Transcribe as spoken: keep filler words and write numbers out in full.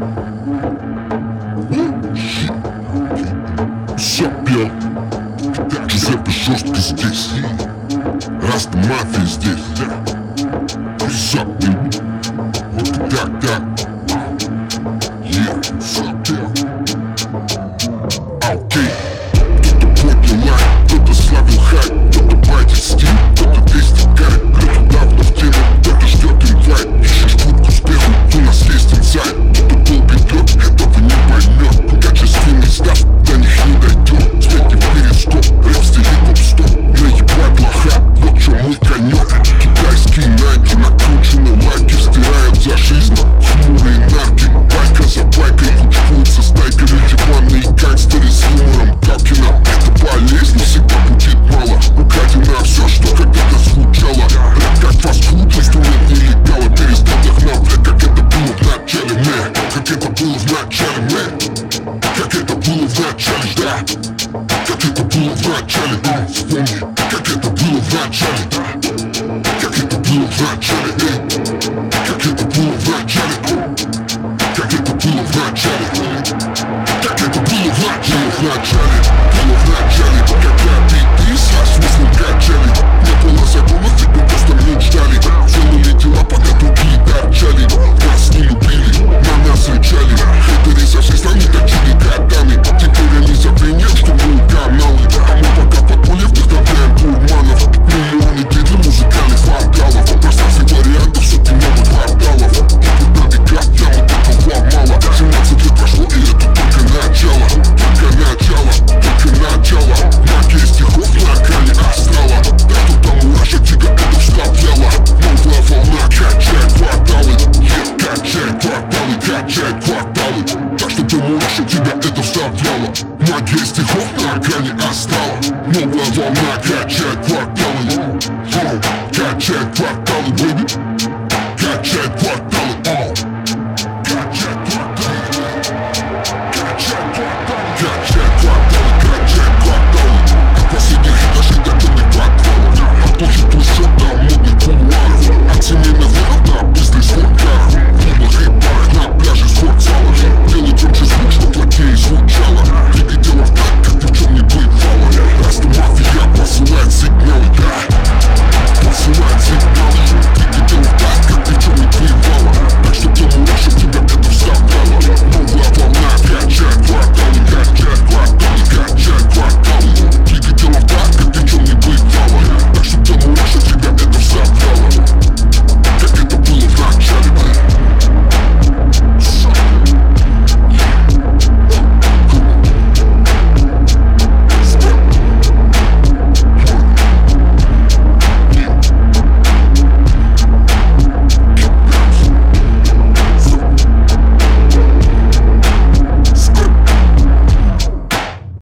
Сопел, Джузеппе жестко здесь. Раста мафия здесь. Сопел, вот и так, так. Yeah, сопел. Окей. Кто-то поднял лайк, кто-то славил хайп, кто-то байтит стиль, кто-то весь текает, кто-то давно в теме, кто-то ждет инвайт. Ищешь путь к успеху, у нас есть инсайт. Кто пол бедет, этого не поймет. Качественный став до них не дойдет. Свети вперед, стоп, рэп стиле топ-стоп. Наебать лоха, вот чё мой конек. Китайские найки, накрученные лайки стирают за жизнь. Хмурые нарки, байка за байкой кучкуются стайками. Диванные гангстеры с юмором Галкина. Это болезнь, всегда будет мало. Украдено все, что когда-то звучало. Рэп как фастфуд, инструмент нелегала. Перестал вдохновлять, как это было в начале, мэ. Как это было в начале, мэ. Как это было в начале, да. Как это было в начале, да. Вспомни, как это было в начале, да. Как это было в начале, эй. Как это было в начале, как это было в начале. Как это было в начале, в начале. Было в начале, когда ты со смыслом качали. Не было законов, ведь мы просто мечтали. Делали дела, пока другие торчали. Нас не любили, на нас рычали. Хейтеры со всех стран не точили годами. Теперь они забвенят, что мы каналы. А мы пока в подполье вдохновляем гурманов. Миллионы идей для музыкальных вокалов. В пространстве вариантов сотни новых порталов. И тут набегать ямы такого мало. семнадцать лет прошло, и это только начало. Только начало, только начало. Магия стихов на грани астрала. Так что там наша тига это вставляла. Новая волна качает кварталы. Yeah, качает кварталы, качает кварталы. Так что ты можешь, тебя это вставляла. Магия стихов на грани астрала. Новая волна качает кварталы. Йоу, качает кварталы, baby. Качает кварталы.